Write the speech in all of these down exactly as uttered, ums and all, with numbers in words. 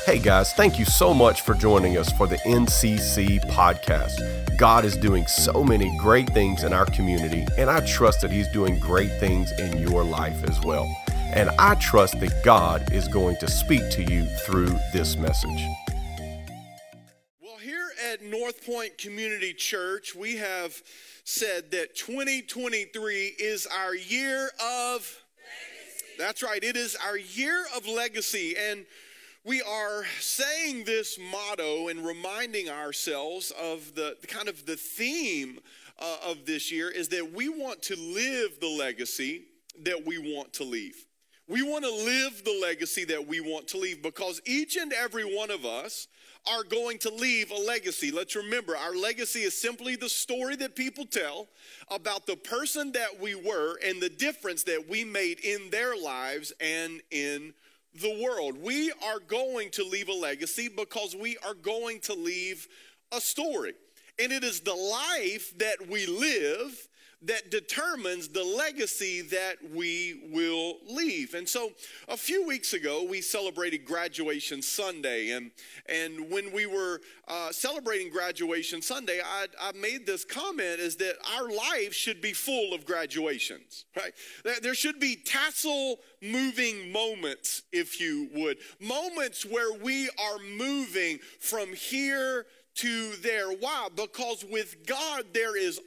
Hey guys, thank you so much for joining us for the N C C podcast. God is doing so many great things in our community, and I trust that He's doing great things in your life as well. And I trust that God is going to speak to you through this message. Well, here at North Point Community Church, we have said that twenty twenty-three is our year of legacy. That's right, it is our year of legacy. And we are saying this motto and reminding ourselves of the, the kind of the theme uh, of this year is that we want to live the legacy that we want to leave. We want to live the legacy that we want to leave because each and every one of us are going to leave a legacy. Let's remember, our legacy is simply the story that people tell about the person that we were and the difference that we made in their lives and in the world. We are going to leave a legacy because we are going to leave a story. And it is the life that we live that determines the legacy that we will leave. And so a few weeks ago, we celebrated Graduation Sunday. And, and when we were uh, celebrating Graduation Sunday, I, I made this comment is that our life should be full of graduations, right? There should be tassel moving moments, if you would. Moments where we are moving from here to there. Why? Because with God, there is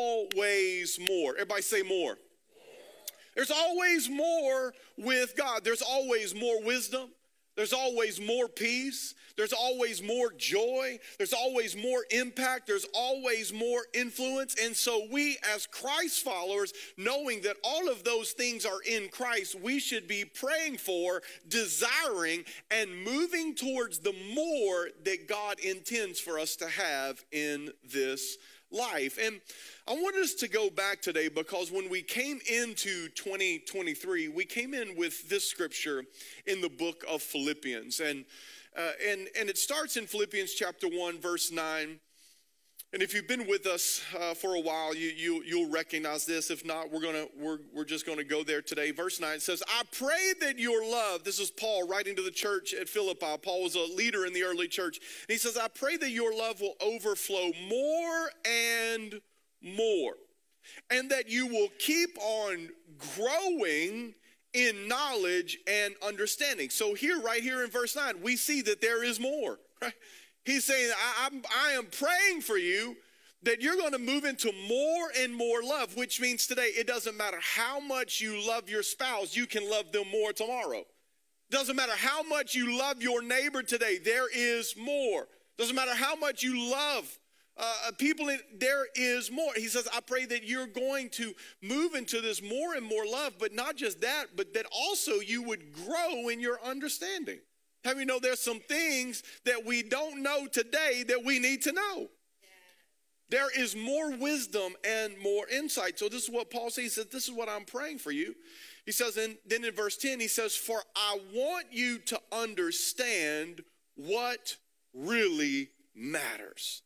always more. Everybody say more. There's always more with God. There's always more wisdom. There's always more peace. There's always more joy. There's always more impact. There's always more influence. And so we as Christ followers, knowing that all of those things are in Christ, we should be praying for, desiring, and moving towards the more that God intends for us to have in this life. And I want us to go back today because when we came into twenty twenty-three, we came in with this scripture in the book of Philippians. And uh, and and it starts in Philippians chapter one, verse nine. And if you've been with us uh, for a while, you, you, you'll recognize this. If not, we're gonna we're we're just gonna go there today. Verse nine says, I pray that your love, this is Paul writing to the church at Philippi. Paul was a leader in the early church. And he says, I pray that your love will overflow more and more, and that you will keep on growing in knowledge and understanding. So here, right here in verse nine, we see that there is more, right? He's saying, I, I'm, I am praying for you that you're going to move into more and more love, which means today it doesn't matter how much you love your spouse, you can love them more tomorrow. Doesn't matter how much you love your neighbor today, there is more. Doesn't matter how much you love uh, people, in, there is more. He says, I pray that you're going to move into this more and more love, but not just that, but that also you would grow in your understanding. How many know there's some things that we don't know today that we need to know? Yeah. There is more wisdom and more insight. So this is what Paul says. He says, this is what I'm praying for you. He says, and then in verse ten, he says, for I want you to understand what really matters,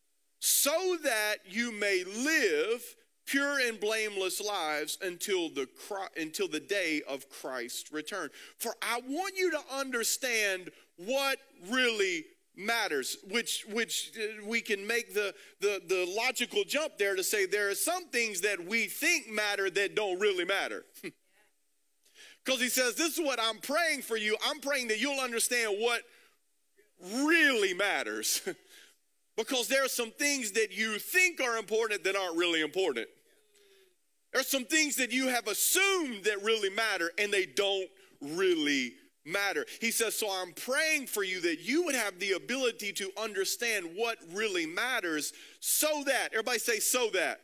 so that you may live pure and blameless lives until the until the day of Christ's return. For I want you to understand what really matters, which which we can make the, the, the logical jump there to say there are some things that we think matter that don't really matter. Because he says, this is what I'm praying for you. I'm praying that you'll understand what really matters. Because there are some things that you think are important that aren't really important. There are some things that you have assumed that really matter and they don't really matter. He says, so I'm praying for you that you would have the ability to understand what really matters so that, everybody say so that.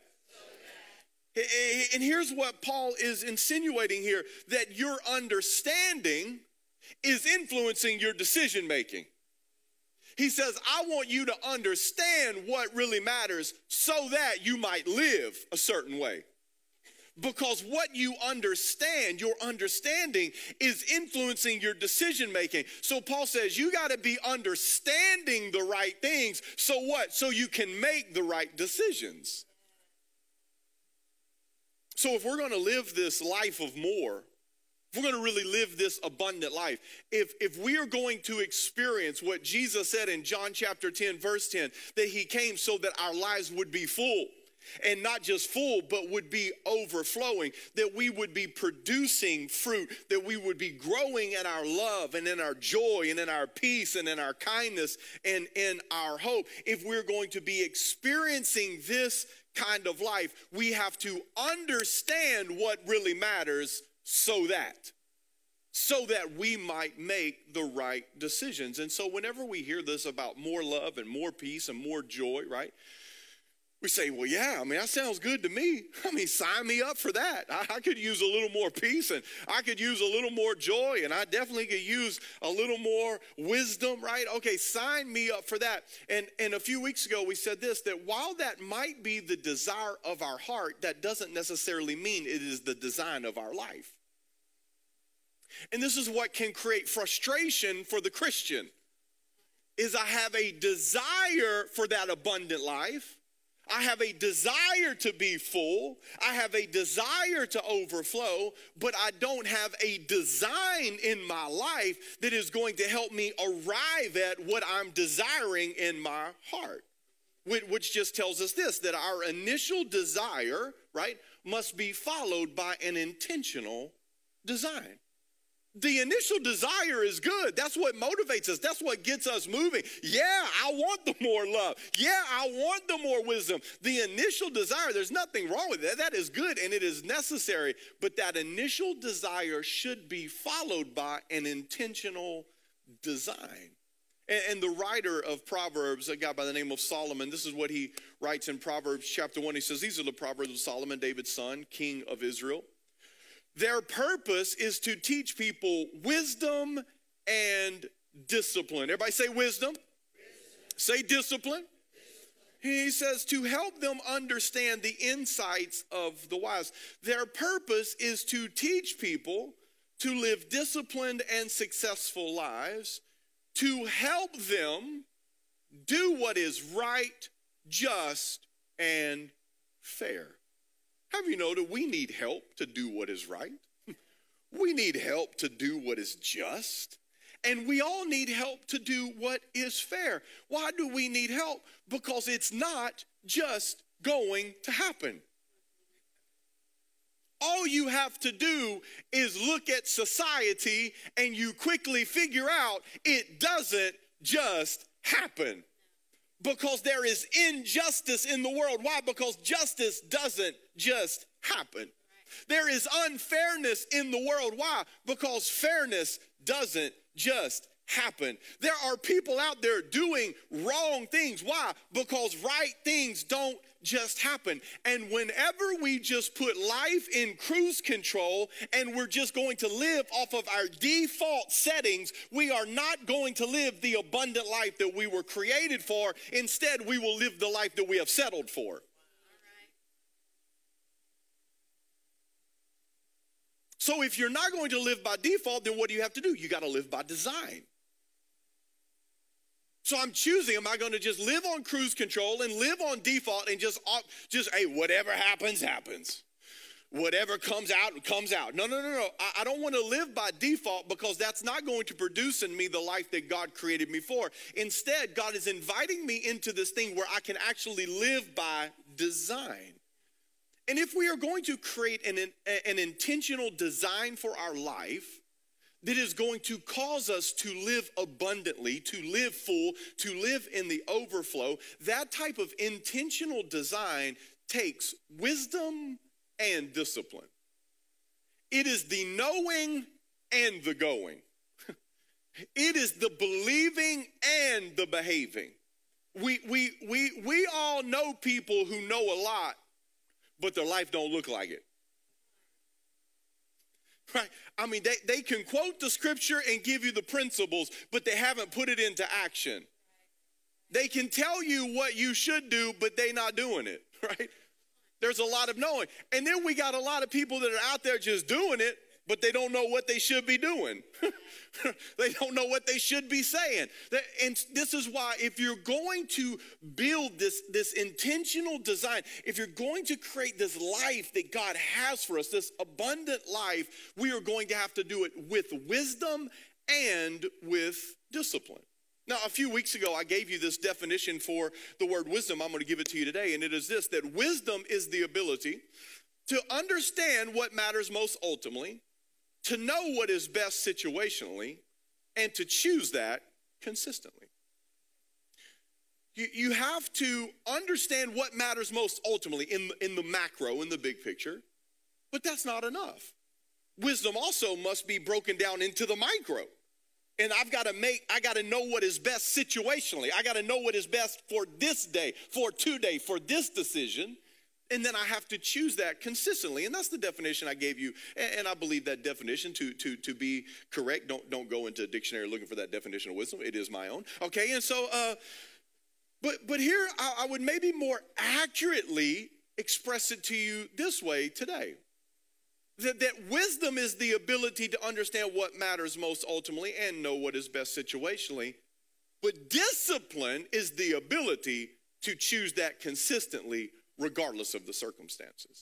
So that. And here's what Paul is insinuating here, that your understanding is influencing your decision making. He says, I want you to understand what really matters so that you might live a certain way. Because what you understand, your understanding is influencing your decision making. So Paul says you got to be understanding the right things. So what? So you can make the right decisions. So if we're going to live this life of more, if we're going to really live this abundant life, if, if we are going to experience what Jesus said in John chapter ten, verse ten, that he came so that our lives would be full, and not just full, but would be overflowing, that we would be producing fruit, that we would be growing in our love and in our joy and in our peace and in our kindness and in our hope. If we're going to be experiencing this kind of life, we have to understand what really matters so that, so that we might make the right decisions. And so whenever we hear this about more love and more peace and more joy, right? We say, well, yeah, I mean, that sounds good to me. I mean, sign me up for that. I, I could use a little more peace, and I could use a little more joy, and I definitely could use a little more wisdom, right? Okay, sign me up for that. And, and a few weeks ago, we said this, that while that might be the desire of our heart, that doesn't necessarily mean it is the design of our life. And this is what can create frustration for the Christian, is I have a desire for that abundant life. I have a desire to be full. I have a desire to overflow, but I don't have a design in my life that is going to help me arrive at what I'm desiring in my heart. Which just tells us this, that our initial desire, right, must be followed by an intentional design. The initial desire is good. That's what motivates us. That's what gets us moving. Yeah, I want the more love. Yeah, I want the more wisdom. The initial desire, there's nothing wrong with that. That is good and it is necessary. But that initial desire should be followed by an intentional design. And, and the writer of Proverbs, a guy by the name of Solomon, this is what he writes in Proverbs chapter one. He says, these are the Proverbs of Solomon, David's son, king of Israel. Their purpose is to teach people wisdom and discipline. Everybody say wisdom. Wisdom. Say discipline. Discipline. He says to help them understand the insights of the wise. Their purpose is to teach people to live disciplined and successful lives, to help them do what is right, just, and fair. Have you noted we need help to do what is right? We need help to do what is just. And we all need help to do what is fair. Why do we need help? Because it's not just going to happen. All you have to do is look at society and you quickly figure out it doesn't just happen. Because there is injustice in the world. Why? Because justice doesn't just happen. There is unfairness in the world. Why? Because fairness doesn't just happen. There are people out there doing wrong things. Why? Because right things don't just happen. And whenever we just put life in cruise control and we're just going to live off of our default settings, we are not going to live the abundant life that we were created for. Instead, we will live the life that we have settled for. So if you're not going to live by default, then what do you have to do? You got to live by design. So I'm choosing, am I going to just live on cruise control and live on default and just, just hey, whatever happens, happens. Whatever comes out, comes out. No, no, no, no. I, I don't want to live by default because that's not going to produce in me the life that God created me for. Instead, God is inviting me into this thing where I can actually live by design. And if we are going to create an, an intentional design for our life, that is going to cause us to live abundantly, to live full, to live in the overflow. That type of intentional design takes wisdom and discipline. It is the knowing and the going. It is the believing and the behaving. We, we, we, we all know people who know a lot, but their life don't look like it. Right? I mean, they, they can quote the scripture and give you the principles, but they haven't put it into action. They can tell you what you should do, but they're not doing it, right? There's a lot of knowing. And then we got a lot of people that are out there just doing it, but they don't know what they should be doing. They don't know what they should be saying. And this is why if you're going to build this, this intentional design, if you're going to create this life that God has for us, this abundant life, we are going to have to do it with wisdom and with discipline. Now, a few weeks ago, I gave you this definition for the word wisdom. I'm going to give it to you today, and it is this, that wisdom is the ability to understand what matters most ultimately, to know what is best situationally, and to choose that consistently. You, you have to understand what matters most ultimately in, in the macro, in the big picture, but that's not enough. Wisdom also must be broken down into the micro. And I've got to make, I got to know what is best situationally. I got to know what is best for this day, for today, for this decision. And then I have to choose that consistently. And that's the definition I gave you. And, and I believe that definition to, to, to be correct. Don't, don't go into a dictionary looking for that definition of wisdom. It is my own. Okay, and so, uh, but, but here I, I would maybe more accurately express it to you this way today. That, that wisdom is the ability to understand what matters most ultimately and know what is best situationally. But discipline is the ability to choose that consistently regardless of the circumstances.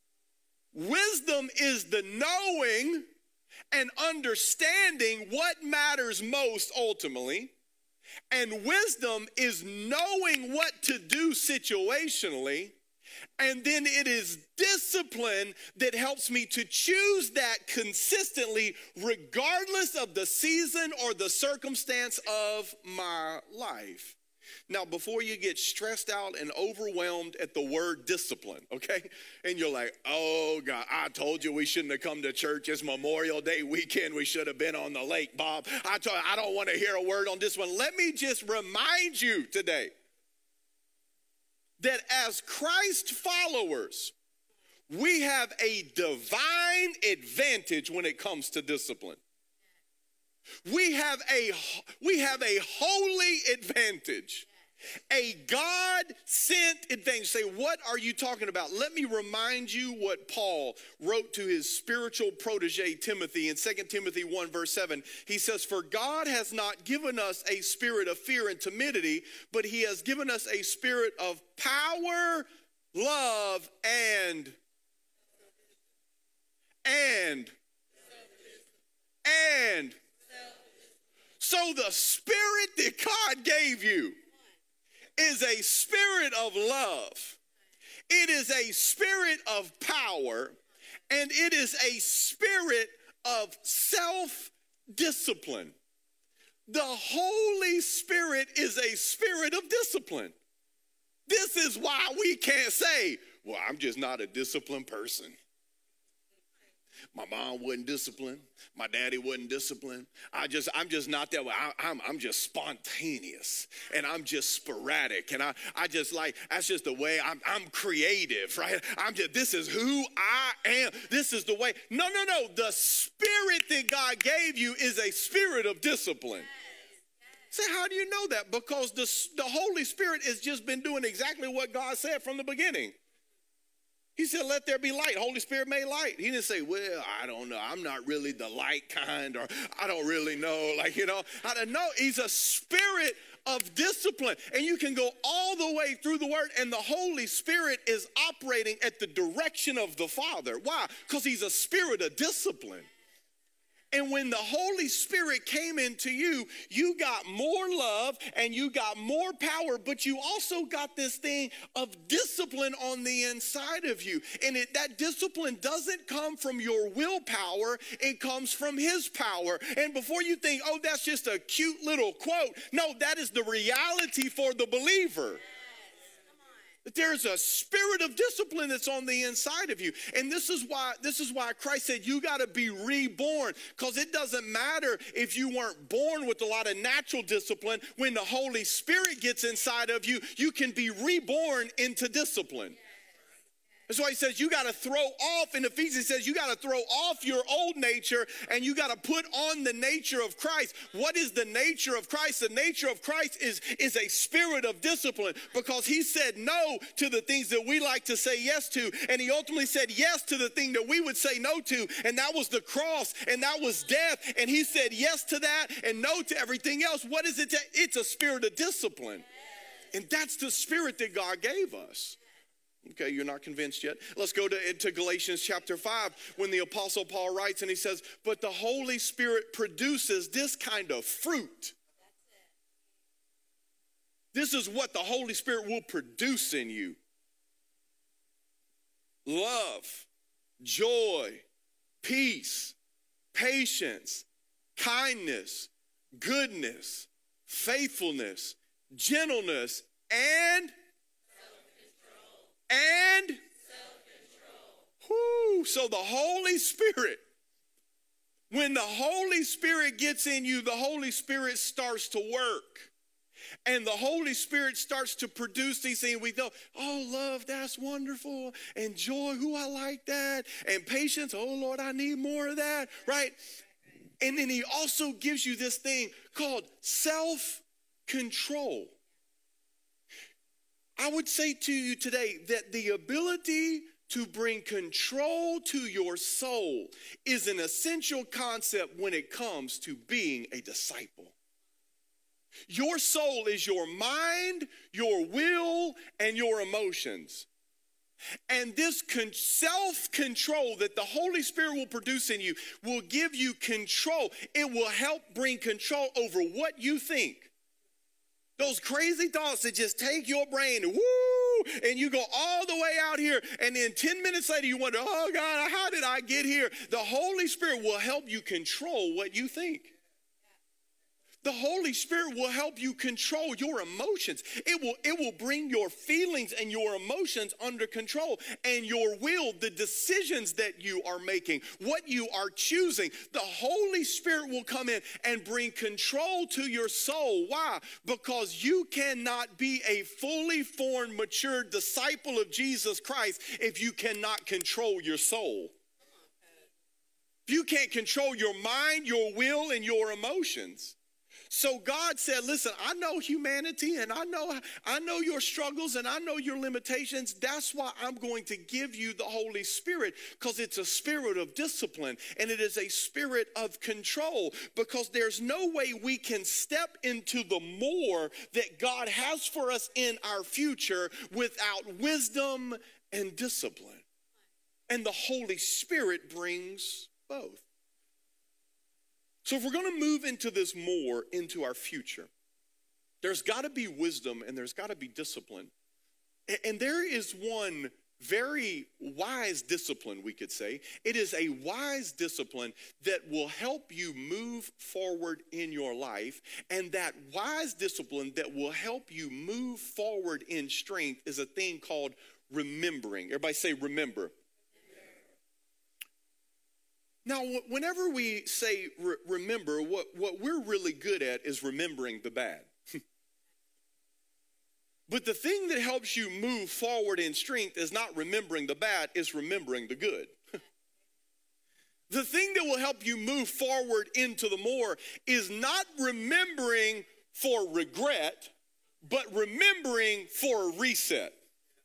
Wisdom is the knowing and understanding what matters most ultimately. And wisdom is knowing what to do situationally. And then it is discipline that helps me to choose that consistently regardless of the season or the circumstance of my life. Now, before you get stressed out and overwhelmed at the word discipline, okay? And you're like, oh, God, I told you we shouldn't have come to church. It's Memorial Day weekend. We should have been on the lake, Bob. I told you, I don't want to hear a word on this one. Let me just remind you today that as Christ followers, we have a divine advantage when it comes to discipline. We have a, we have a holy advantage, a God-sent advantage. Say, what are you talking about? Let me remind you what Paul wrote to his spiritual protege Timothy in Second Timothy one verse seven. He says, for God has not given us a spirit of fear and timidity, but he has given us a spirit of power, love, and, and, and. So the spirit that God gave you is a spirit of love. It is a spirit of power, and it is a spirit of self-discipline. The Holy Spirit is a spirit of discipline. This is why we can't say, well, I'm just not a disciplined person. My mom wasn't disciplined. My daddy wasn't disciplined. I just, I'm just not that way. I, I'm, I'm just spontaneous, and I'm just sporadic, and I, I just like, that's just the way I'm, I'm creative, right? I'm just, this is who I am. This is the way. No, no, no. The spirit that God gave you is a spirit of discipline. Say, how do you know that? Because the, the Holy Spirit has just been doing exactly what God said from the beginning. He said, let there be light. Holy Spirit made light. He didn't say, well, I don't know. I'm not really the light kind, or I don't really know. Like, you know, I don't know. He's a spirit of discipline. And you can go all the way through the word, and the Holy Spirit is operating at the direction of the Father. Why? Because he's a spirit of discipline. And when the Holy Spirit came into you, you got more love and you got more power, but you also got this thing of discipline on the inside of you. And it, that discipline doesn't come from your willpower, it comes from his power. And before you think, oh, that's just a cute little quote, no, that is the reality for the believer. That there's a spirit of discipline that's on the inside of you. And this is why this is why Christ said you got to be reborn, because it doesn't matter if you weren't born with a lot of natural discipline. When the Holy Spirit gets inside of you, you can be reborn into discipline. That's why he says you got to throw off, in Ephesians he says you got to throw off your old nature and you got to put on the nature of Christ. What is the nature of Christ? The nature of Christ is, is a spirit of discipline, because he said no to the things that we like to say yes to, and he ultimately said yes to the thing that we would say no to, and that was the cross, and that was death, and he said yes to that and no to everything else. What is it? It's a spirit of discipline, and that's the spirit that God gave us. Okay, you're not convinced yet? Let's go to, to Galatians chapter five, when the Apostle Paul writes and he says, but the Holy Spirit produces this kind of fruit. This is what the Holy Spirit will produce in you. Love, joy, peace, patience, kindness, goodness, faithfulness, gentleness, and And whoo, so the Holy Spirit, when the Holy Spirit gets in you, the Holy Spirit starts to work. And the Holy Spirit starts to produce these things. We go, oh, love, that's wonderful. And joy, who I like that. And patience, oh, Lord, I need more of that, right? And then he also gives you this thing called self-control. I would say to you today that the ability to bring control to your soul is an essential concept when it comes to being a disciple. Your soul is your mind, your will, and your emotions. And this con- self-control that the Holy Spirit will produce in you will give you control. It will help bring control over what you think. Those crazy thoughts that just take your brain, woo, and you go all the way out here, and then ten minutes later you wonder, oh God, how did I get here? The Holy Spirit will help you control what you think. The Holy Spirit will help you control your emotions. It will, it will bring your feelings and your emotions under control, and your will, the decisions that you are making, what you are choosing. The Holy Spirit will come in and bring control to your soul. Why? Because you cannot be a fully formed, mature disciple of Jesus Christ if you cannot control your soul. If you can't control your mind, your will, and your emotions. So God said, listen, I know humanity, and I know I know your struggles, and I know your limitations. That's why I'm going to give you the Holy Spirit, because it's a spirit of discipline, and it is a spirit of control, because there's no way we can step into the more that God has for us in our future without wisdom and discipline. And the Holy Spirit brings both. So if we're going to move into this more into our future, there's got to be wisdom and there's got to be discipline. And there is one very wise discipline, we could say. It is a wise discipline that will help you move forward in your life. And that wise discipline that will help you move forward in strength is a thing called remembering. Everybody say remember. Now, whenever we say re- remember, what, what we're really good at is remembering the bad. But the thing that helps you move forward in strength is not remembering the bad, it's remembering the good. The thing that will help you move forward into the more is not remembering for regret, but remembering for a reset.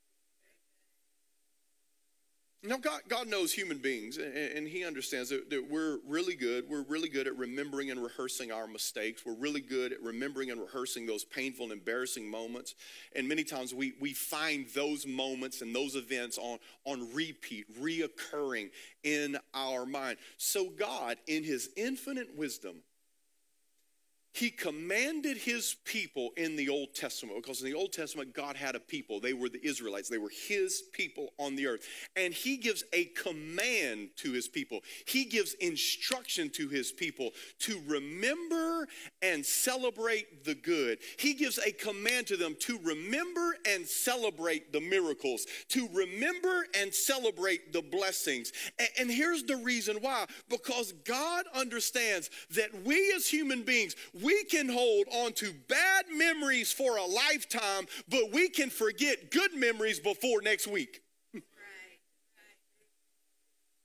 Now, God, God knows human beings, and, and he understands that, that we're really good. We're really good at remembering and rehearsing our mistakes. We're really good at remembering and rehearsing those painful and embarrassing moments. And many times we, we find those moments and those events on, on repeat, reoccurring in our mind. So God, in his infinite wisdom, he commanded his people in the Old Testament, because in the Old Testament, God had a people. They were the Israelites. They were his people on the earth. And he gives a command to his people. He gives instruction to his people to remember and celebrate the good. He gives a command to them to remember and celebrate the miracles, to remember and celebrate the blessings. And, and here's the reason why. Because God understands that we as human beings, we can hold on to bad memories for a lifetime, but we can forget good memories before next week.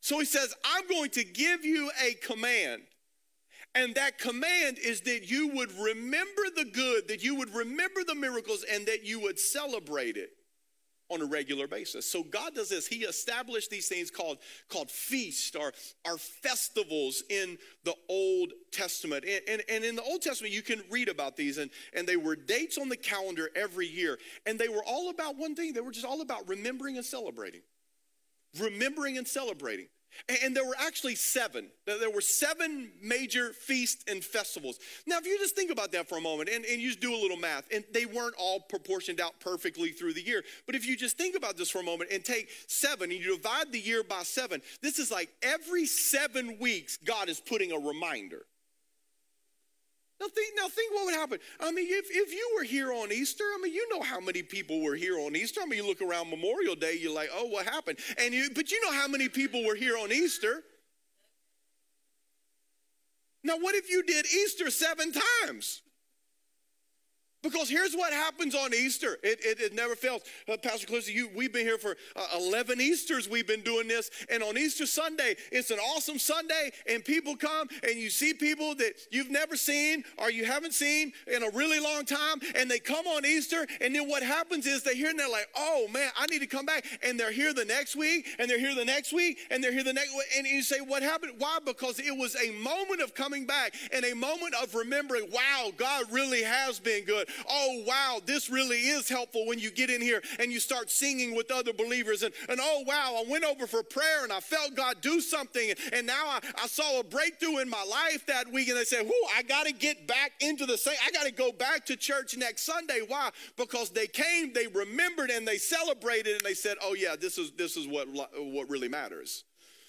So he says, I'm going to give you a command. And that command is that you would remember the good, that you would remember the miracles, and that you would celebrate it on a regular basis. So God does this. He established these things called, called feasts or, or festivals in the Old Testament. And, and, and in the Old Testament, you can read about these. And, and they were dates on the calendar every year. And they were all about one thing. They were just all about remembering and celebrating. Remembering and celebrating. And there were actually seven. There were seven major feasts and festivals. Now, if you just think about that for a moment, and, and you just do a little math, and they weren't all proportioned out perfectly through the year. But if you just think about this for a moment and take seven and you divide the year by seven, this is like every seven weeks, God is putting a reminder. Now think, now think what would happen. I mean, if, if you were here on Easter, I mean, you know how many people were here on Easter. I mean, you look around Memorial Day, you're like, oh, what happened? And you, but you know how many people were here on Easter. Now, what if you did Easter seven times? Because here's what happens on Easter. It, it, it never fails. Uh, Pastor Clifford, you, we've been here for uh, eleven Easters. We've been doing this. And on Easter Sunday, it's an awesome Sunday. And people come and you see people that you've never seen or you haven't seen in a really long time. And they come on Easter. And then what happens is they're here and they're like, oh, man, I need to come back. And they're here the next week. And they're here the next week. And they're here the next week. And you say, what happened? Why? Because it was a moment of coming back and a moment of remembering, wow, God really has been good. Oh, wow, this really is helpful when you get in here and you start singing with other believers. And, and oh, wow, I went over for prayer and I felt God do something. And, and now I, I saw a breakthrough in my life that week. And they said, whoo, I got to get back into the same. I got to go back to church next Sunday. Why? Because they came, they remembered, and they celebrated. And they said, oh, yeah, this is, this is what, what really matters.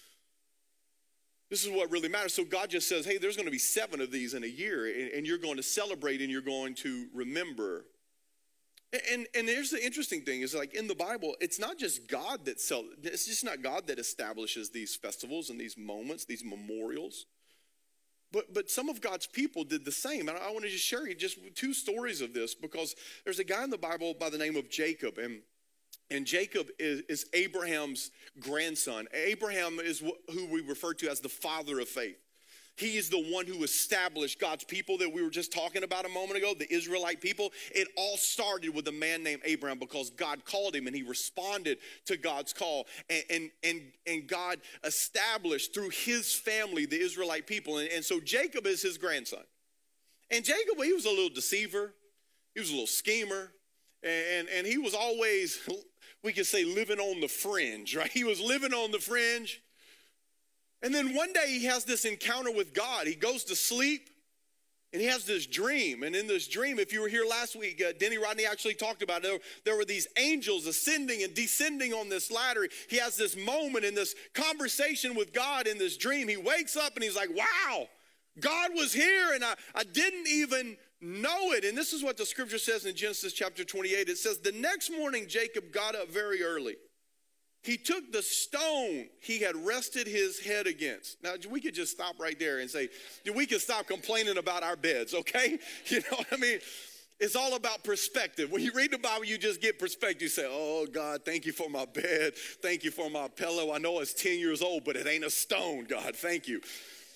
This is what really matters. So God just says, hey, there's going to be seven of these in a year, and, and you're going to celebrate and you're going to remember. And, and, and here's the interesting thing is like in the Bible, it's not just God that, it's just not God that establishes these festivals and these moments, these memorials. But, but some of God's people did the same. And I want to just share you just two stories of this because there's a guy in the Bible by the name of Jacob. And And Jacob is, is Abraham's grandson. Abraham is wh- who we refer to as the father of faith. He is the one who established God's people that we were just talking about a moment ago, the Israelite people. It all started with a man named Abraham because God called him and he responded to God's call. And, and, and, and God established through his family the Israelite people. And, and so Jacob is his grandson. And Jacob, he was a little deceiver. He was a little schemer. And, and he was always, we could say, living on the fringe, right? He was living on the fringe. And then one day he has this encounter with God. He goes to sleep and he has this dream. And in this dream, if you were here last week, uh, Denny Rodney actually talked about it. There, there were these angels ascending and descending on this ladder. He has this moment in this conversation with God in this dream. He wakes up and he's like, wow, God was here and I, I didn't even know it. And this is what the scripture says in Genesis chapter twenty-eight. It says, the next morning Jacob got up very early. He took the stone he had rested his head against. Now, we could just stop right there and say, we could stop complaining about our beds, okay? You know what I mean? It's all about perspective. When you read the Bible, you just get perspective. You say, oh, God, thank you for my bed. Thank you for my pillow. I know it's ten years old, but it ain't a stone, God. Thank you.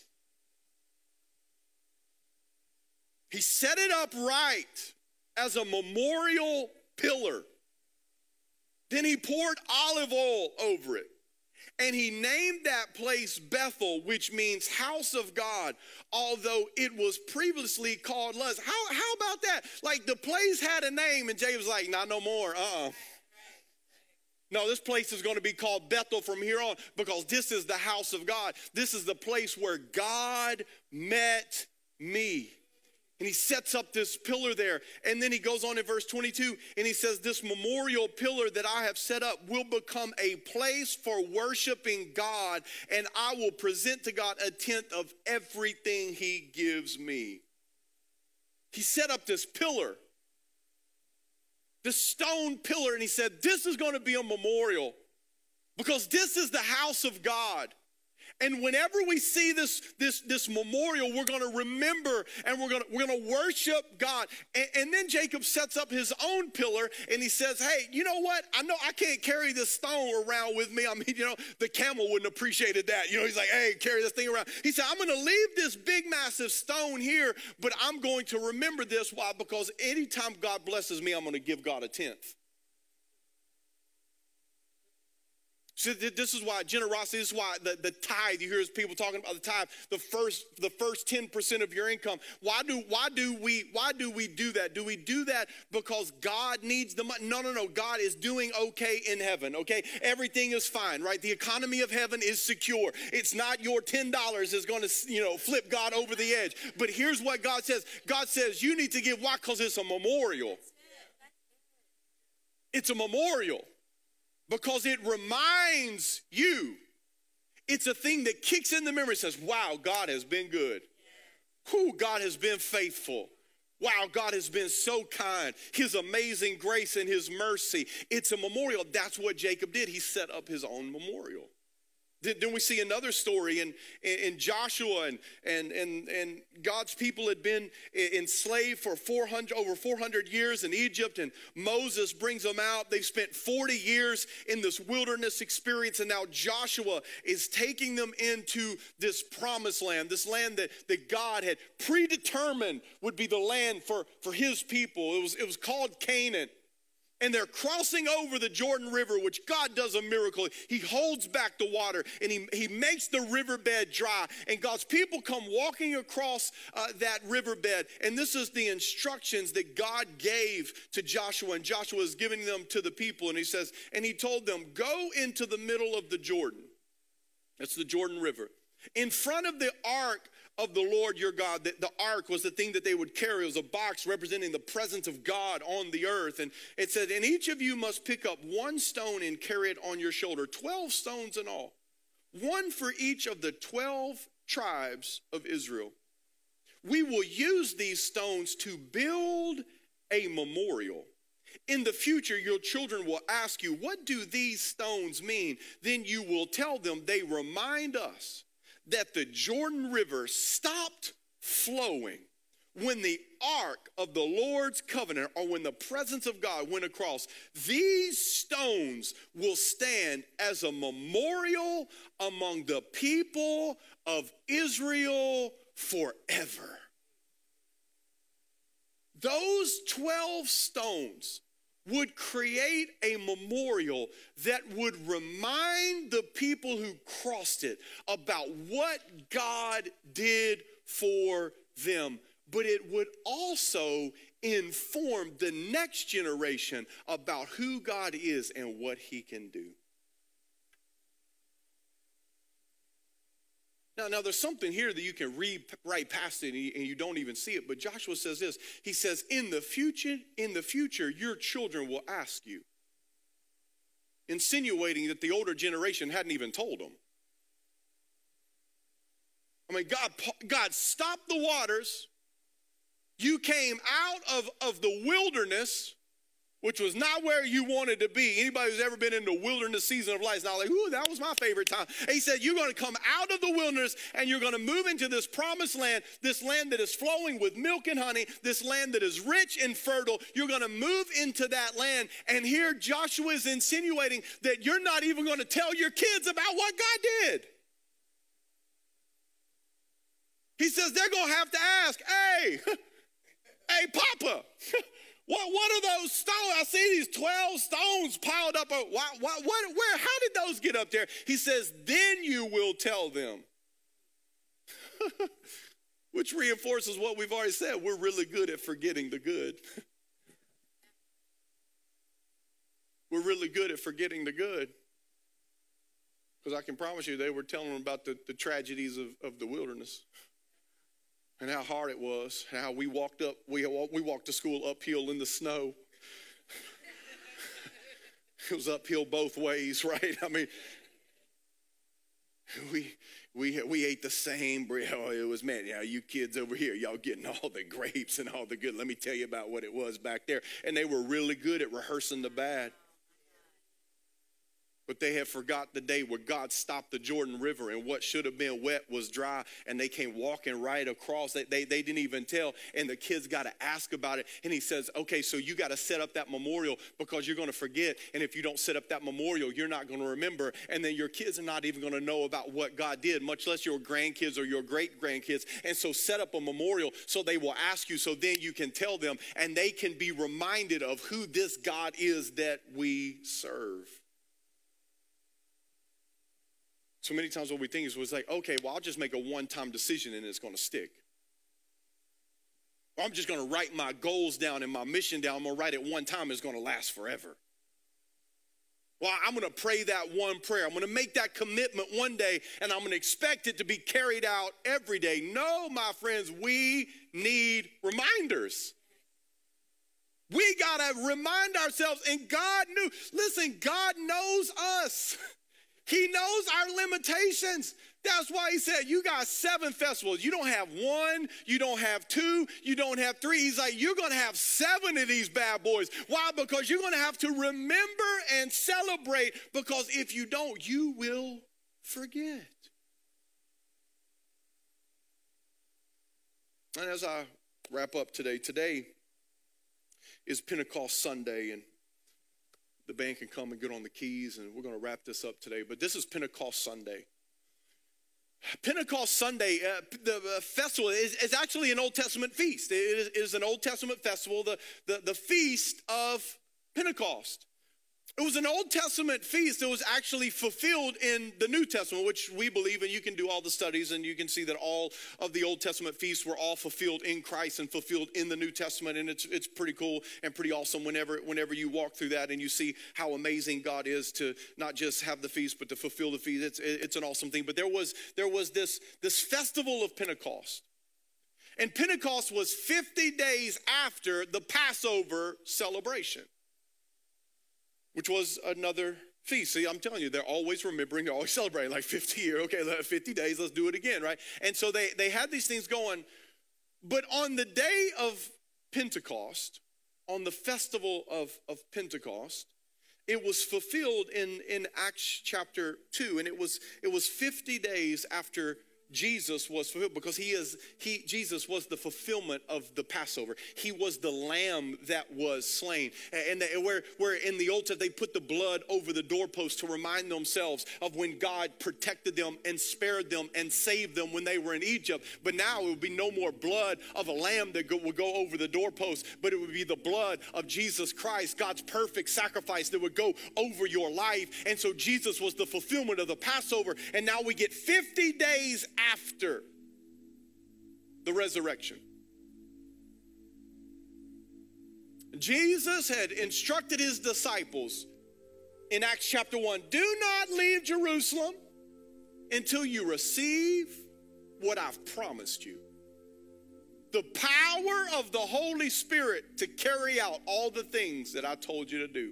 He set it up right as a memorial pillar. Then he poured olive oil over it. And he named that place Bethel, which means house of God, although it was previously called Luz. How, how about that? Like the place had a name and Jay was like, not no more. Uh-uh. No, this place is going to be called Bethel from here on because this is the house of God. This is the place where God met me. And he sets up this pillar there. And then he goes on in verse twenty-two and he says, this memorial pillar that I have set up will become a place for worshiping God. And I will present to God a tenth of everything he gives me. He set up this pillar, this stone pillar. And he said, this is going to be a memorial because this is the house of God. And whenever we see this, this, this memorial, we're going to remember and we're going to, we're going to worship God. And, and then Jacob sets up his own pillar and he says, hey, you know what? I know I can't carry this stone around with me. I mean, you know, the camel wouldn't have appreciated that. You know, he's like, hey, carry this thing around. He said, I'm going to leave this big, massive stone here, but I'm going to remember this. Why? Because anytime God blesses me, I'm going to give God a tenth. So this is why generosity, this is why the, the tithe, you hear people talking about the tithe, the first the first ten percent of your income. Why do why do we why do we do that? Do we do that because God needs the money? No, no, no. God is doing okay in heaven, okay? Everything is fine, right? The economy of heaven is secure. It's not your ten dollars is going to, you know, flip God over the edge. But here's what God says. God says you need to give. Why? Because it's a memorial. It's a memorial. Because it reminds you, it's a thing that kicks in the memory and says, wow, God has been good. Who God has been faithful. Wow, God has been so kind. His amazing grace and his mercy. It's a memorial. That's what Jacob did. He set up his own memorial. Then we see another story in, in Joshua, and, and, and, and God's people had been enslaved for four hundred, over four hundred years in Egypt, and Moses brings them out. They've spent forty years in this wilderness experience, and now Joshua is taking them into this promised land, this land that, that God had predetermined would be the land for, for his people. It was, it was called Canaan. And they're crossing over the Jordan River, which God does a miracle. He holds back the water, and he, he makes the riverbed dry. And God's people come walking across uh, that riverbed. And this is the instructions that God gave to Joshua. And Joshua is giving them to the people. And he says, and he told them, go into the middle of the Jordan. That's the Jordan River. In front of the ark of the Lord your God. The, the ark was the thing that they would carry. It was a box representing the presence of God on the earth. And it said, and each of you must pick up one stone and carry it on your shoulder. Twelve stones in all. One for each of the twelve tribes of Israel. We will use these stones to build a memorial. In the future, your children will ask you, what do these stones mean? Then you will tell them, they remind us that the Jordan River stopped flowing when the ark of the Lord's covenant, or when the presence of God went across. These stones will stand as a memorial among the people of Israel forever. Those twelve stones would create a memorial that would remind the people who crossed it about what God did for them. But it would also inform the next generation about who God is and what he can do. Now, now there's something here that you can read right past it and you, and you don't even see it. But Joshua says this. He says, in the future, in the future, your children will ask you. Insinuating that the older generation hadn't even told them. I mean, God, God stopped the waters. You came out of, of the wilderness, which was not where you wanted to be. Anybody who's ever been in the wilderness season of life is not like, ooh, that was my favorite time. And he said, you're going to come out of the wilderness and you're going to move into this promised land, this land that is flowing with milk and honey, this land that is rich and fertile. You're going to move into that land. And here Joshua is insinuating that you're not even going to tell your kids about what God did. He says they're going to have to ask, hey, hey, Papa, What what are those stones? I see these twelve stones piled up. Why, why, what, where, how did those get up there? He says, then you will tell them. Which reinforces what we've already said. We're really good at forgetting the good. We're really good at forgetting the good. Because I can promise you they were telling them about the, the tragedies of, of the wilderness. And how hard it was, and how we walked up, we, we walked to school uphill in the snow. It was uphill both ways, right? I mean, we we we ate the same bread. Oh, it was, man, you know, you kids over here, y'all getting all the grapes and all the good. Let me tell you about what it was back there. And they were really good at rehearsing the bad. But they had forgot the day where God stopped the Jordan River and what should have been wet was dry, and they came walking right across. They, they, they didn't even tell, and the kids got to ask about it. And he says, okay, so you got to set up that memorial because you're going to forget. And if you don't set up that memorial, you're not going to remember. And then your kids are not even going to know about what God did, much less your grandkids or your great-grandkids. And so set up a memorial so they will ask you, so then you can tell them, and they can be reminded of who this God is that we serve. So many times what we think is was like, okay, well, I'll just make a one-time decision and it's going to stick. Or I'm just going to write my goals down and my mission down. I'm going to write it one time. It's going to last forever. Well, I'm going to pray that one prayer. I'm going to make that commitment one day, and I'm going to expect it to be carried out every day. No, my friends, we need reminders. We got to remind ourselves, and God knew. Listen, God knows us. He knows our limitations. That's why he said, you got seven festivals. You don't have one. You don't have two. You don't have three. He's like, you're going to have seven of these bad boys. Why? Because you're going to have to remember and celebrate. Because if you don't, you will forget. And as I wrap up today, today is Pentecost Sunday, and the band can come and get on the keys, and we're going to wrap this up today. But this is Pentecost Sunday. Pentecost Sunday, uh, the uh, festival is, is actually an Old Testament feast. It is, it is an Old Testament festival, the, the, the feast of Pentecost. It was an Old Testament feast that was actually fulfilled in the New Testament, which we believe, and you can do all the studies, and you can see that all of the Old Testament feasts were all fulfilled in Christ and fulfilled in the New Testament, and it's it's pretty cool and pretty awesome whenever, whenever you walk through that and you see how amazing God is to not just have the feast, but to fulfill the feast. It's, it's an awesome thing. But there was, there was this, this festival of Pentecost, and Pentecost was fifty days after the Passover celebration, which was another feast. See, I'm telling you, they're always remembering, they're always celebrating, like fifty years, okay, fifty days, let's do it again, right? And so they, they had these things going. But on the day of Pentecost, on the festival of, of Pentecost, it was fulfilled in, in Acts chapter two, and it was it was fifty days after Jesus was fulfilled, because he is he Jesus was the fulfillment of the Passover. He was the lamb that was slain. And, and where, where in the Old Testament they put the blood over the doorpost to remind themselves of when God protected them and spared them and saved them when they were in Egypt. But now it would be no more blood of a lamb that go, would go over the doorpost, but it would be the blood of Jesus Christ, God's perfect sacrifice that would go over your life. And so Jesus was the fulfillment of the Passover. And now we get fifty days after the resurrection. Jesus had instructed his disciples in Acts chapter one, do not leave Jerusalem until you receive what I've promised you. The power of the Holy Spirit to carry out all the things that I told you to do.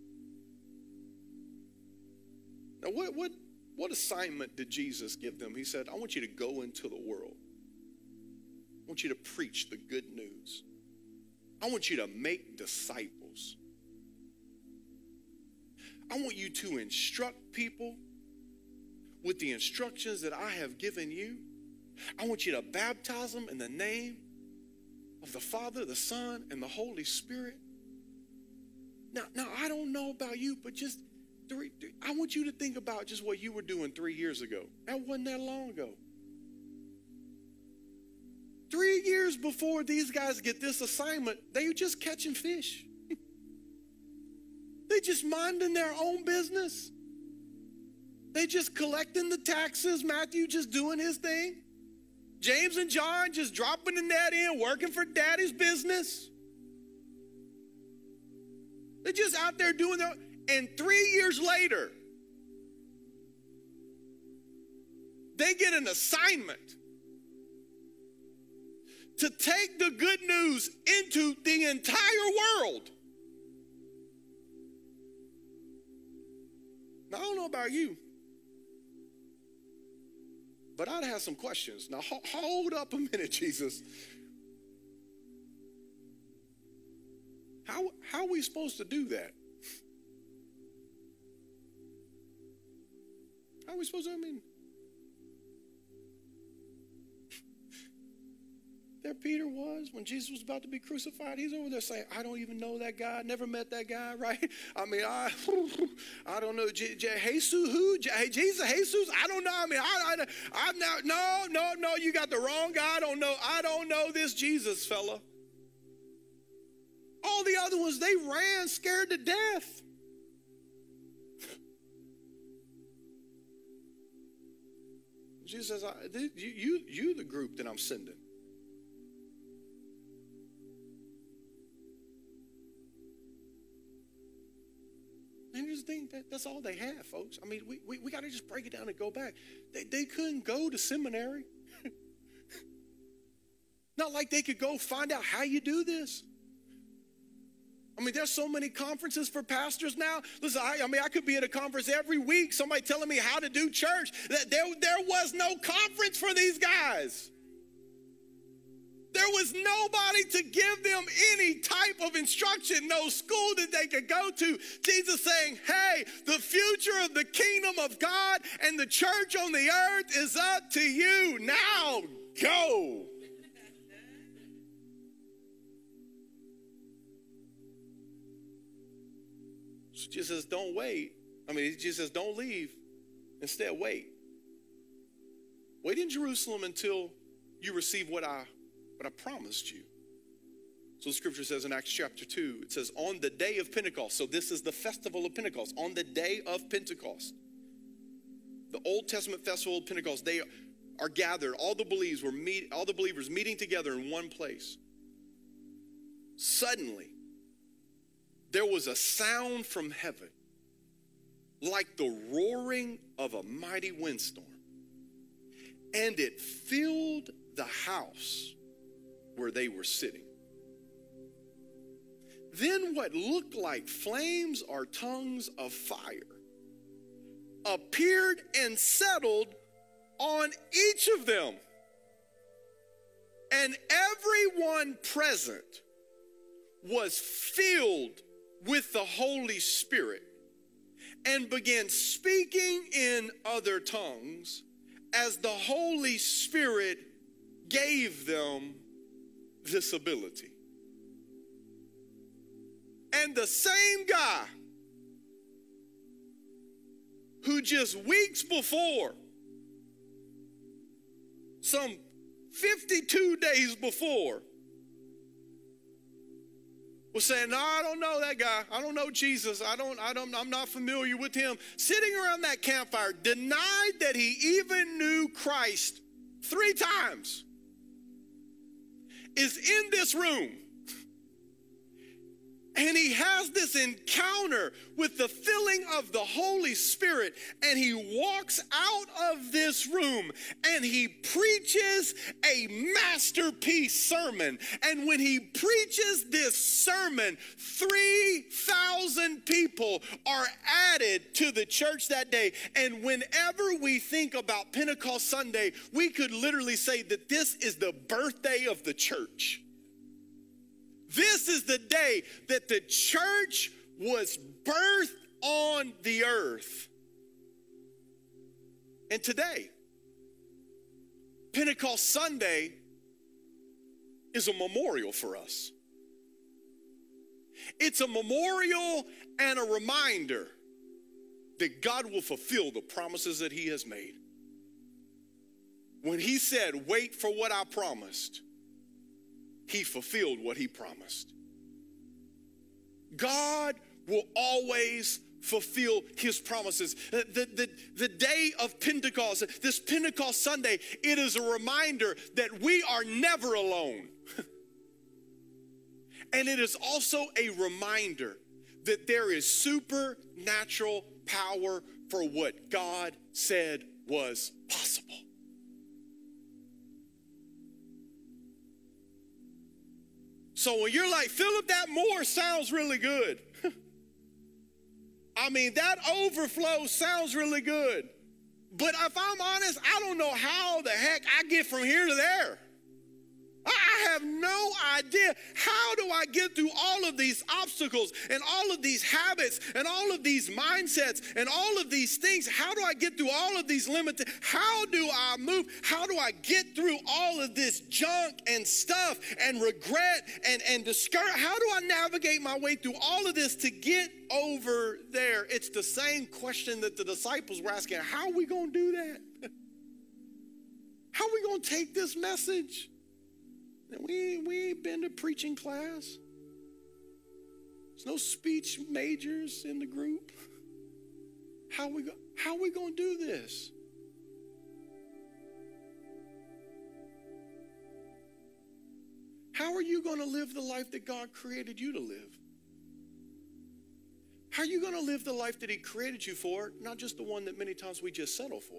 Now, what, what, what assignment did Jesus give them? He said, I want you to go into the world. I want you to preach the good news. I want you to make disciples. I want you to instruct people with the instructions that I have given you. I want you to baptize them in the name of the Father, the Son, and the Holy Spirit. Now, now I don't know about you, but just three, three, I want you to think about just what you were doing three years ago. That wasn't that long ago. Three years before these guys get this assignment, they were just catching fish. They just minding their own business. They just collecting the taxes. Matthew just doing his thing. James and John just dropping the net in, working for daddy's business. They're just out there doing their, and three years later, they get an assignment to take the good news into the entire world. Now, I don't know about you, but I'd have some questions. Now, ho- hold up a minute, Jesus. How, how are we supposed to do that? How are we supposed to, I mean, there Peter was when Jesus was about to be crucified. He's over there saying, I don't even know that guy. Never met that guy, right? I mean, I I don't know. J- J- Jesus, who? J- Jesus, Jesus? I don't know. I mean, I, I, I'm now, no, no, no, you got the wrong guy. I don't know. I don't know this Jesus fella. All the other ones, they ran scared to death. Jesus says, I, you, you, you the group that I'm sending. And here's the thing, that, that's all they have, folks. I mean, we, we, we got to just break it down and go back. They, they couldn't go to seminary. Not like they could go find out how you do this. I mean, there's so many conferences for pastors now. Listen, I, I mean, I could be at a conference every week, somebody telling me how to do church. There, there was no conference for these guys. There was nobody to give them any type of instruction, no school that they could go to. Jesus saying, hey, the future of the kingdom of God and the church on the earth is up to you. Now go. So Jesus says, don't wait. I mean, Jesus says, don't leave. Instead, wait. Wait in Jerusalem until you receive what I But I promised you. So the scripture says in Acts chapter two, it says, on the day of Pentecost. So this is the festival of Pentecost. On the day of Pentecost, the Old Testament festival of Pentecost, they are gathered. All the believers were meet, all the believers meeting together in one place. Suddenly, there was a sound from heaven, like the roaring of a mighty windstorm, and it filled the house where they were sitting. Then what looked like flames or tongues of fire appeared and settled on each of them. And everyone present was filled with the Holy Spirit and began speaking in other tongues as the Holy Spirit gave them this ability. And the same guy who just weeks before, some fifty-two days before, was saying, no, I don't know that guy. I don't know Jesus. I don't, I don't, I'm not familiar with him. Sitting around that campfire, denied that he even knew Christ three times, is in this room. And he has this encounter with the filling of the Holy Spirit. And he walks out of this room and he preaches a masterpiece sermon. And when he preaches this sermon, three thousand people are added to the church that day. And whenever we think about Pentecost Sunday, we could literally say that this is the birthday of the church. This is the day that the church was birthed on the earth. And today, Pentecost Sunday is a memorial for us. It's a memorial and a reminder that God will fulfill the promises that he has made. When he said, wait for what I promised, he fulfilled what he promised. God will always fulfill his promises. The, the, the, the day of Pentecost, this Pentecost Sunday, it is a reminder that we are never alone. And it is also a reminder that there is supernatural power for what God said was possible. So when you're like, Philip, that more sounds really good. I mean, that overflow sounds really good. But if I'm honest, I don't know how the heck I get from here to there. I have no idea. How do I get through all of these obstacles and all of these habits and all of these mindsets and all of these things? How do I get through all of these limits? How do I move? How do I get through all of this junk and stuff and regret and, and discouragement? How do I navigate my way through all of this to get over there? It's the same question that the disciples were asking. How are we going to do that? How are we going to take this message? We, we ain't been to preaching class. There's no speech majors in the group. How we go, how we going to do this? How are you going to live the life that God created you to live? How are you going to live the life that he created you for, not just the one that many times we just settle for?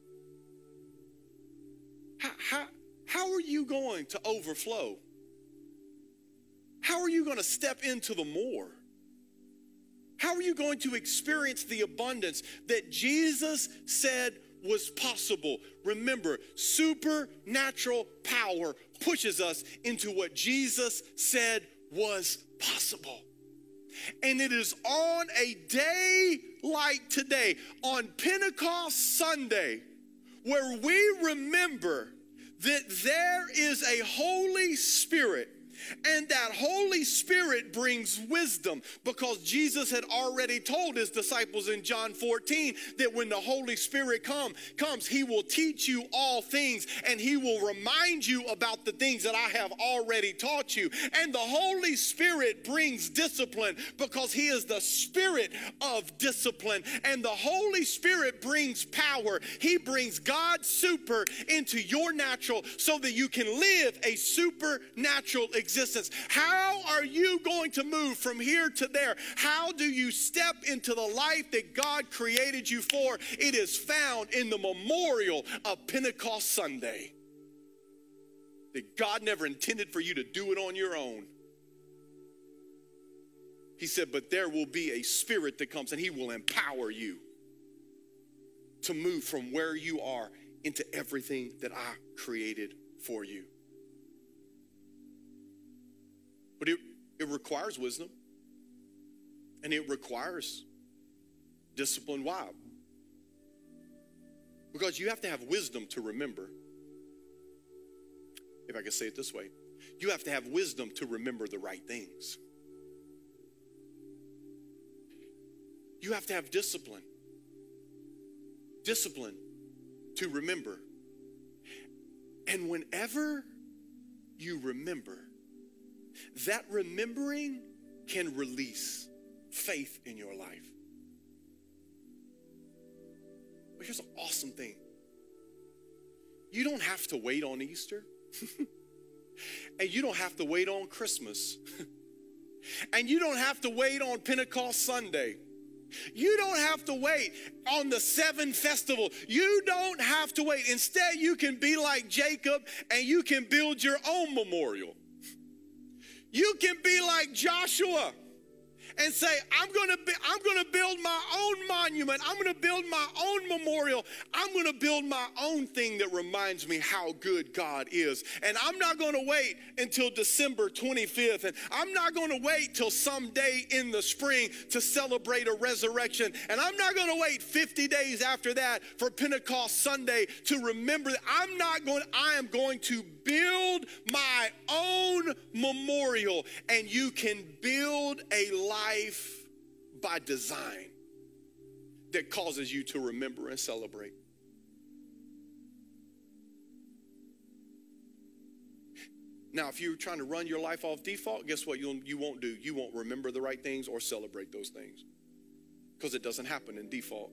How, how, how are you going to overflow? How are you going to step into the more? How are you going to experience the abundance that Jesus said was possible? Remember, supernatural power pushes us into what Jesus said was possible. And it is on a day like today, on Pentecost Sunday, where we remember that there is a Holy Spirit, and that Holy Spirit brings wisdom, because Jesus had already told his disciples in John fourteen that when the Holy Spirit come, comes, he will teach you all things, and he will remind you about the things that I have already taught you. And the Holy Spirit brings discipline, because he is the spirit of discipline. And the Holy Spirit brings power. He brings God's super into your natural so that you can live a supernatural existence. Existence. How are you going to move from here to there? How do you step into the life that God created you for? It is found in the memorial of Pentecost Sunday. That God never intended for you to do it on your own. He said, but there will be a spirit that comes and he will empower you to move from where you are into everything that I created for you. But it, it requires wisdom, and it requires discipline. Why? Because you have to have wisdom to remember. If I could say it this way, you have to have wisdom to remember the right things. You have to have discipline. Discipline to remember. And whenever you remember, that remembering can release faith in your life. But here's an awesome thing. You don't have to wait on Easter. And you don't have to wait on Christmas. And you don't have to wait on Pentecost Sunday. You don't have to wait on the seven festival. You don't have to wait. Instead, you can be like Jacob and you can build your own memorial. You can be like Joshua and say, I'm going to be, I'm going to build my own monument. I'm going to build my own memorial. I'm going to build my own thing that reminds me how good God is. And I'm not going to wait until December twenty-fifth. And I'm not going to wait till someday in the spring to celebrate a resurrection. And I'm not going to wait fifty days after that for Pentecost Sunday to remember that. I'm not going, I am going to build my own memorial. And you can build a life by design that causes you to remember and celebrate. Now, if you're trying to run your life off default, guess what you'll, you won't do? You won't remember the right things or celebrate those things, because it doesn't happen in default.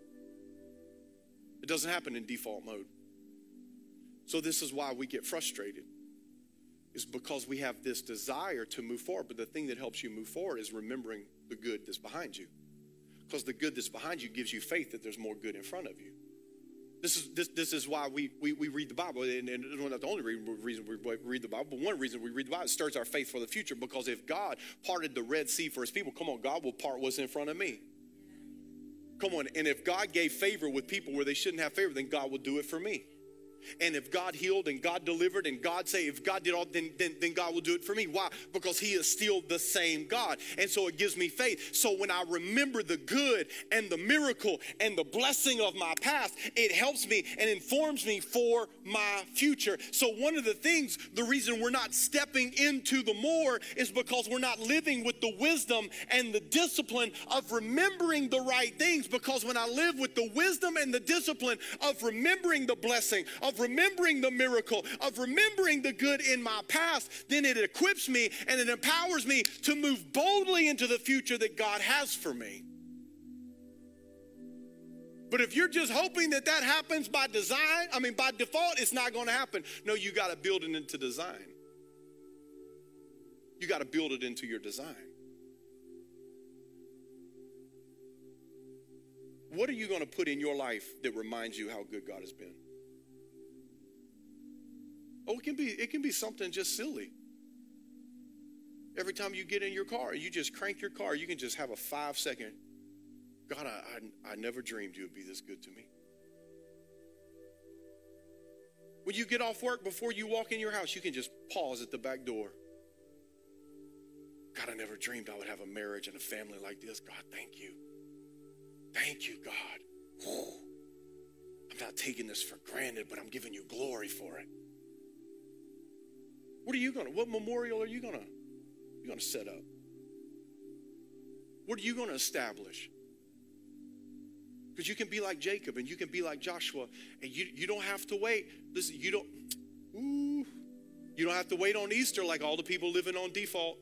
It doesn't happen in default mode. So this is why we get frustrated, is because we have this desire to move forward. But the thing that helps you move forward is remembering the good that's behind you, because the good that's behind you gives you faith that there's more good in front of you. This is this this is why we we, we read the Bible, and, and it's not the only reason we read the Bible, but one reason we read the Bible, it stirs our faith for the future. Because if God parted the Red Sea for his people, come on, God will part what's in front of me. Come on, and if God gave favor with people where they shouldn't have favor, then God will do it for me. And if God healed and God delivered and God saved, if God did all, then, then, then God will do it for me. Why? Because he is still the same God. And so it gives me faith. So when I remember the good and the miracle and the blessing of my past, it helps me and informs me for my future. So one of the things, the reason we're not stepping into the more is because we're not living with the wisdom and the discipline of remembering the right things. Because when I live with the wisdom and the discipline of remembering the blessing, of remembering the miracle, of remembering the good in my past, then it equips me and it empowers me to move boldly into the future that God has for me. But if you're just hoping that that happens by design, I mean, by default, it's not going to happen. No, you got to build it into design. You got to build it into your design. What are you going to put in your life that reminds you how good God has been? Oh, it can be, it can be something just silly. Every time you get in your car, you just crank your car, you can just have a five second, God, I, I, I never dreamed you would be this good to me. When you get off work, before you walk in your house, you can just pause at the back door. God, I never dreamed I would have a marriage and a family like this. God, thank you. Thank you, God. Whew. I'm not taking this for granted, but I'm giving you glory for it. What are you gonna, what memorial are you gonna, you gonna set up? What are you gonna establish? Because you can be like Jacob and you can be like Joshua, and you, you don't have to wait. Listen, you don't, ooh, you don't have to wait on Easter like all the people living on default.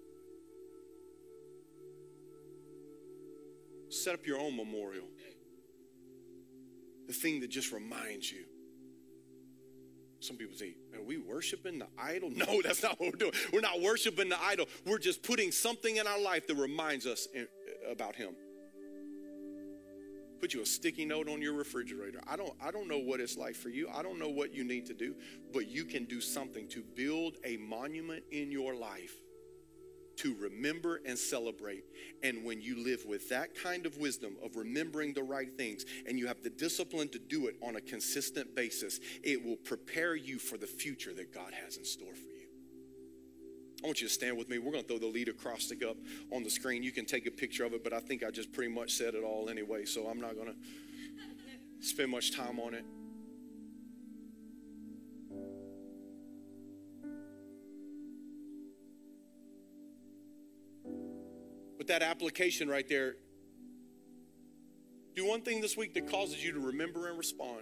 Set up your own memorial. The thing that just reminds you. Some people say, are we worshiping the idol? No, that's not what we're doing. We're not worshiping the idol. We're just putting something in our life that reminds us about him. Put you a sticky note on your refrigerator. I don't, I don't know what it's like for you. I don't know what you need to do, but you can do something to build a monument in your life to remember and celebrate. And when you live with that kind of wisdom of remembering the right things, and you have the discipline to do it on a consistent basis, it will prepare you for the future that God has in store for you. I want you to stand with me. We're going to throw the lead acrostic up on the screen. You can take a picture of it, but I think I just pretty much said it all anyway, so I'm not going to spend much time on it. But that application right there, do one thing this week that causes you to remember and respond.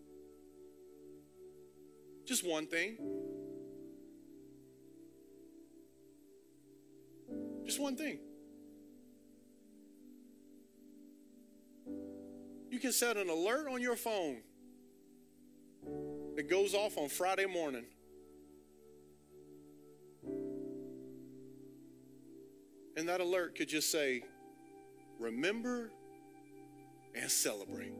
Just one thing. Just one thing. You can set an alert on your phone that goes off on Friday morning. And that alert could just say, remember and celebrate.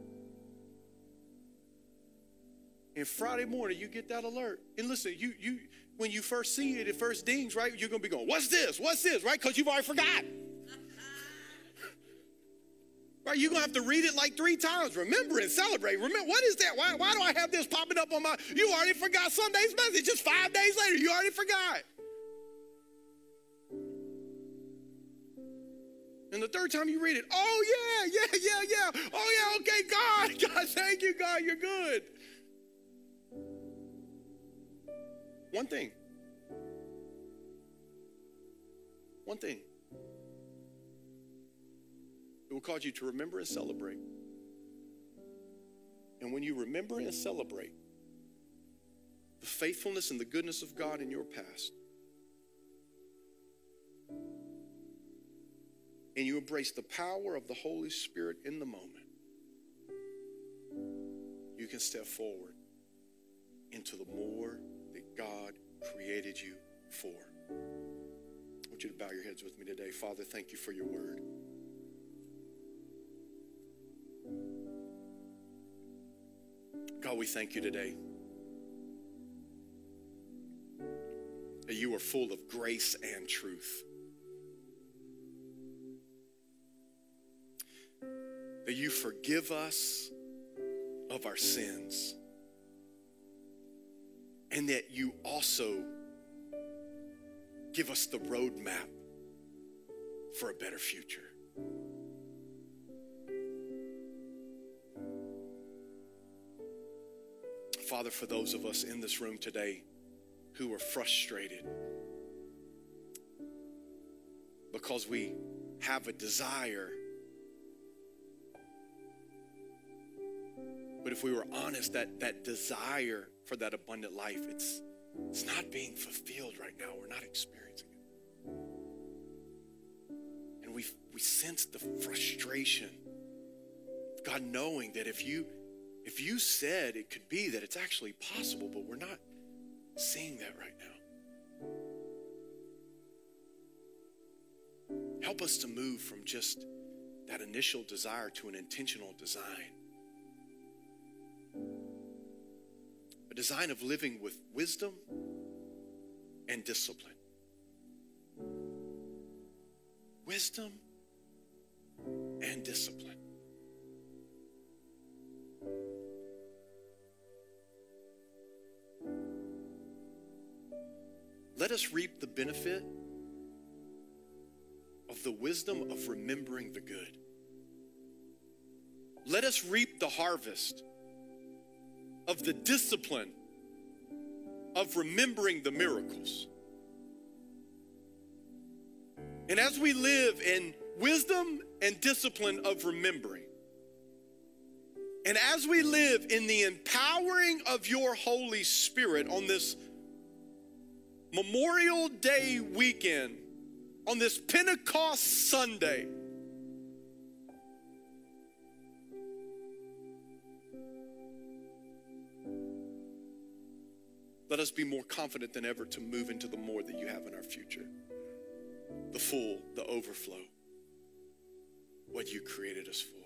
And Friday morning, you get that alert. And listen, you you when you first see it, it first dings, right? You're going to be going, what's this? What's this? Right? Because you've already forgot. Right? You're going to have to read it like three times. Remember and celebrate. Remember, what is that? Why, why do I have this popping up on my, you already forgot Sunday's message. Just five days later, you already forgot. And the third time you read it, oh, yeah, yeah, yeah, yeah. Oh, yeah, okay, God, God, thank you, God, you're good. One thing. One thing. It will cause you to remember and celebrate. And when you remember and celebrate the faithfulness and the goodness of God in your past, and you embrace the power of the Holy Spirit in the moment, you can step forward into the more that God created you for. I want you to bow your heads with me today. Father, thank you for your word. God, we thank you today that you are full of grace and truth. That you forgive us of our sins. and that you also give us the roadmap for a better future. Father, for those of us in this room today who are frustrated because we have a desire, but if we were honest, that, that desire for that abundant life, it's, it's not being fulfilled right now. We're not experiencing it. And we we sense the frustration of God knowing that if you if you said it could be, that it's actually possible, but we're not seeing that right now. Help us to move from just that initial desire to an intentional design. A design of living with wisdom and discipline. Wisdom and discipline. Let us reap the benefit of the wisdom of remembering the good. Let us reap the harvest of the discipline of remembering the miracles. And as we live in wisdom and discipline of remembering, and as we live in the empowering of your Holy Spirit on this Memorial Day weekend, on this Pentecost Sunday, let us be more confident than ever to move into the more that you have in our future. The full, the overflow, what you created us for.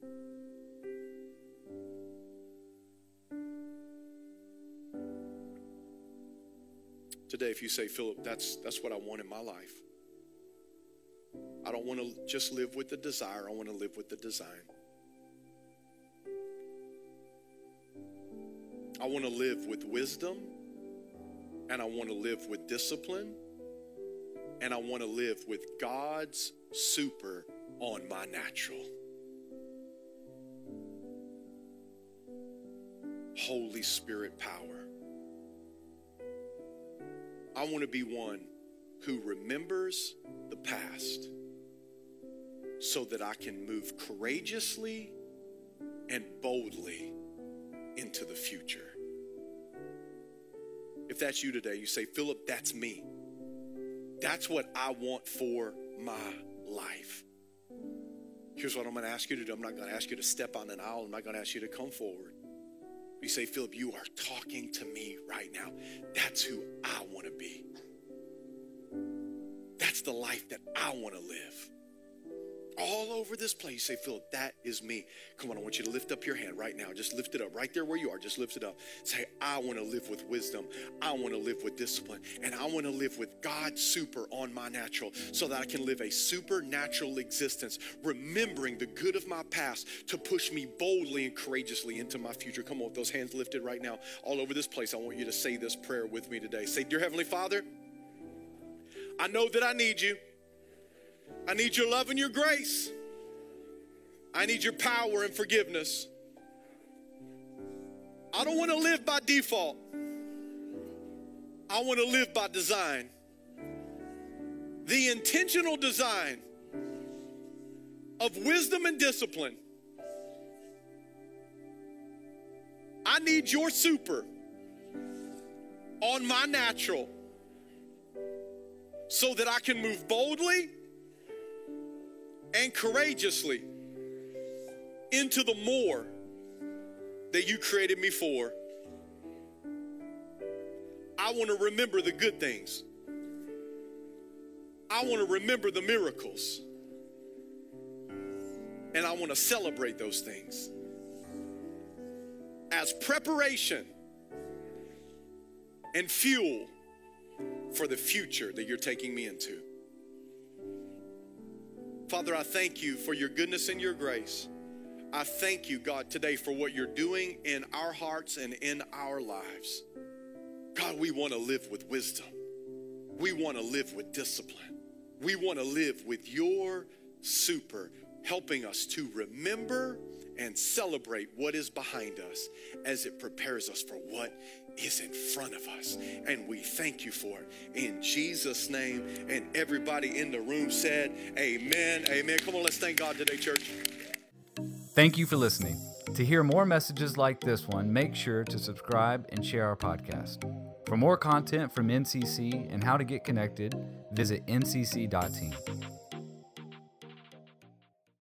Today, if you say, Philip, that's, that's what I want in my life. I don't want to just live with the desire, I want to live with the design. I want to live with wisdom, and I want to live with discipline, and I want to live with God's super on my natural. Holy Spirit power. I want to be one who remembers the past so that I can move courageously and boldly into the future. If that's you today, you say, Philip, that's me. That's what I want for my life. Here's what I'm going to ask you to do. I'm not going to ask you to step on an aisle. I'm not going to ask you to come forward. You say, Philip, you are talking to me right now. That's who I want to be. That's the life that I want to live. All over this place, you say, Philip, that is me. Come on, I want you to lift up your hand right now. Just lift it up right there where you are. Just lift it up. Say, I want to live with wisdom. I want to live with discipline. And I want to live with God's super on my natural so that I can live a supernatural existence, remembering the good of my past to push me boldly and courageously into my future. Come on, with those hands lifted right now. All over this place, I want you to say this prayer with me today. Say, Dear Heavenly Father, I know that I need you. I need your love and your grace. I need your power and forgiveness. I don't want to live by default. I want to live by design. The intentional design of wisdom and discipline. I need your super on my natural so that I can move boldly and courageously into the more that you created me for. I want to remember the good things. I want to remember the miracles. And I want to celebrate those things as preparation and fuel for the future that you're taking me into. Father, I thank you for your goodness and your grace. I thank you, God, today for what you're doing in our hearts and in our lives. God, we want to live with wisdom. We want to live with discipline. We want to live with your super helping us to remember and celebrate what is behind us as it prepares us for what is in front of us. And we thank you for it in Jesus' name. And everybody in the room said, amen, amen. Come on, let's thank God today, church. Thank you for listening. To hear more messages like this one, make sure to subscribe and share our podcast. For more content from N C C and how to get connected, visit N C C dot team.